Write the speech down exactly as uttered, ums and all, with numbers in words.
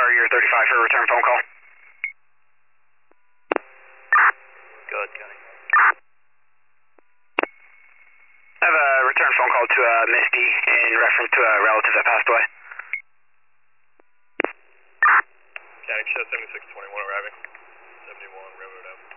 Carrier thirty-five for a return phone call. Go ahead, County. I have a return phone call to uh, Misty in reference to a relative that passed away. County, show seventy-six twenty-one arriving. seventy-one Railroad Ave.